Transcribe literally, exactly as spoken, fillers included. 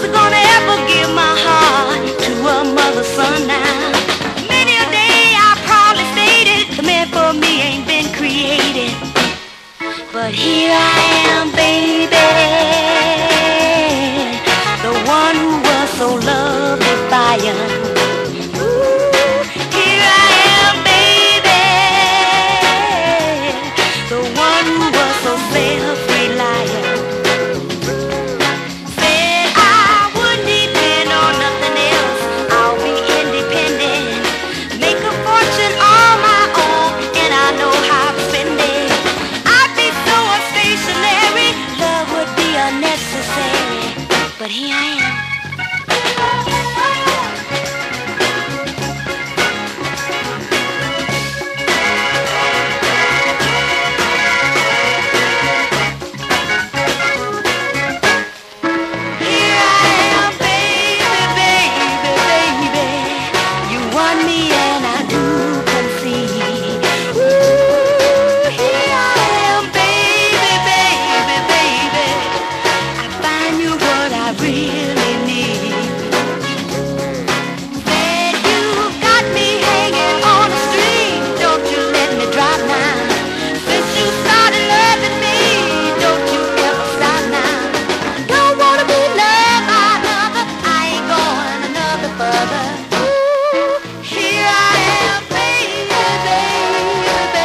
was gonna ever give my heart to a mother's son now. Many a day I proudly stated the man for me ain't been created, but here I